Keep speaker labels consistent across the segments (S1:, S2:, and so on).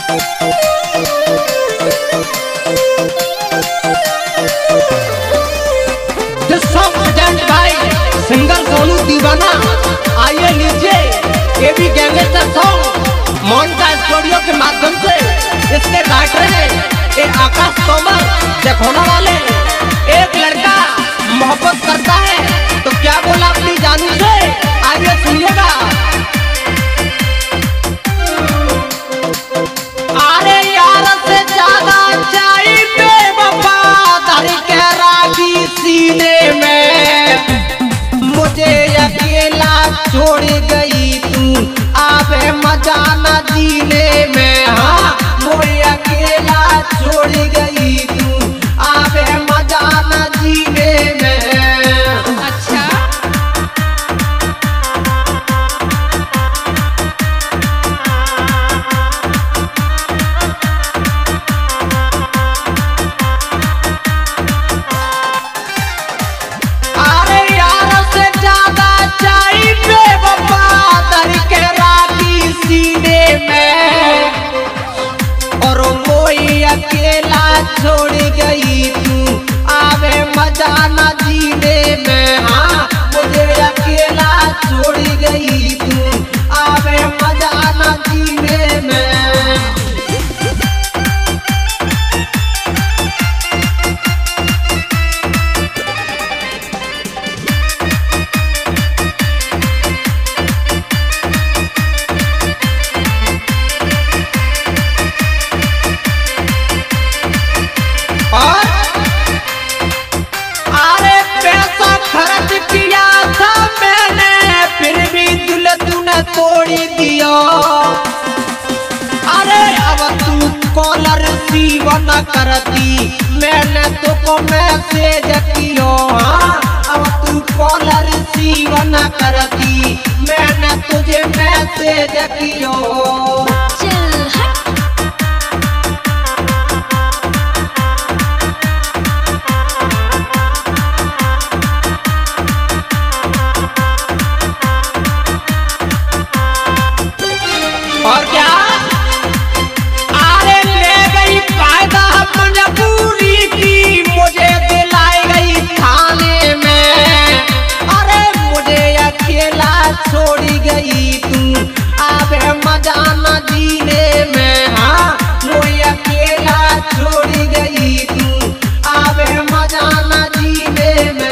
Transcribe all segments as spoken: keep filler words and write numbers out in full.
S1: Singer Sonu दीवाना, आइए लीजिए ये भी गैंगस्टर सॉन्ग मोनिका स्टूडियो के माध्यम से। इसके राइटर हैं ये आकाश तोमर। देखोना वाले एक लड़का मोहब्बत करता है तो क्या बोला अपनी जानू से, आइए सुनिएगा। अरे यार से ज्यादा चाहिए बेवफादारी के रागी सीने में, मुझे अकेला छोड़ गई तू आवे मजा न जीने में। हाँ मुझे अकेला छोड़ गई तू आवे मजा न जीने में।
S2: अच्छा
S1: अकेला छोड़ गई तू आवे मजा न जीने में। हाँ मुझे अकेला छोड़ गई तू आवे मजा न जीने में। अरे पैसा खर्च किया था मैंने फिर भी दिल तूने तोड़ दिया। अरे अब तू कॉलर रिसीव न करती मैंने तुझको मैसेज किया। अब तू कॉलर रिसीव न करती मैंने तुझे मैसेज किया। और क्या अरे ले गई फायदा मजबूरी की, मुझे दिलाई गई थाने में। अरे मुझे अकेला छोड़ गई तू आवे मजा न जीने में। हाँ मुझे अकेला छोड़ गई तू आवे मजा न जीने में।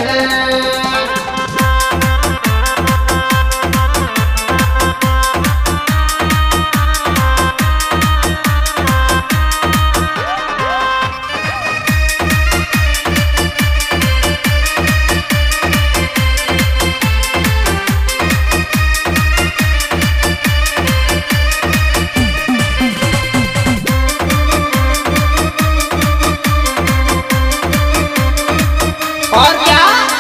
S1: और क्या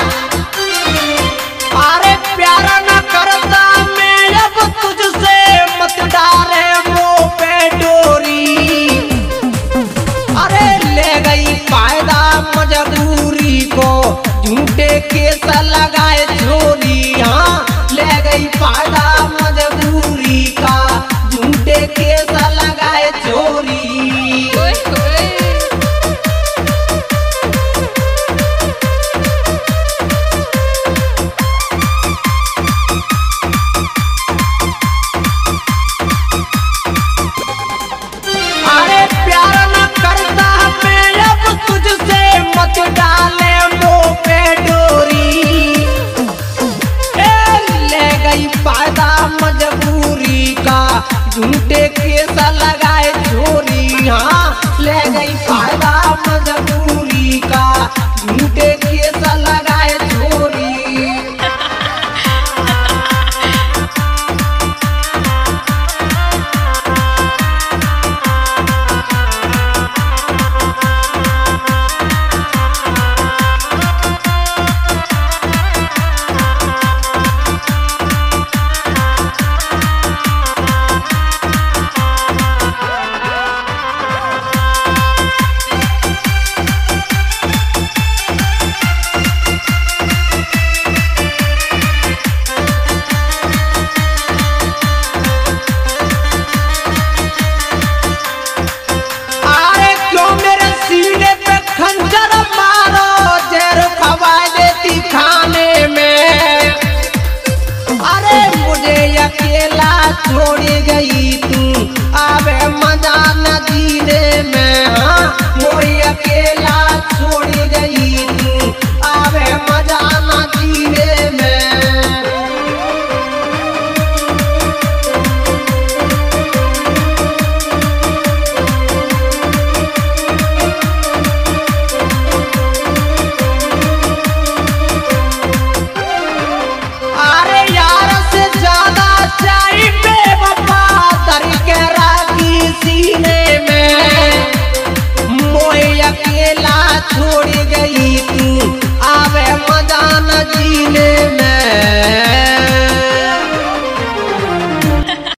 S1: अरे प्यार न करता मैं अब तुझसे, मत डाले मुंह पे डोरी। अरे ले गई फायदा मजबूरी को झूठे केस लगाए छोरी। हाँ ले गई फायदा मजबूरी का झूठे केस लगाए छोरी। अरे प्यार न करता मैं अब तुझसे, मत डाले मुंह पे डोरी। ले गई फायदा मजबूरी का झूठे केस लगाए छोरी। हाँ ले गई फायदा मजबूरी का झूठे केस लगाए छोरी। गई तू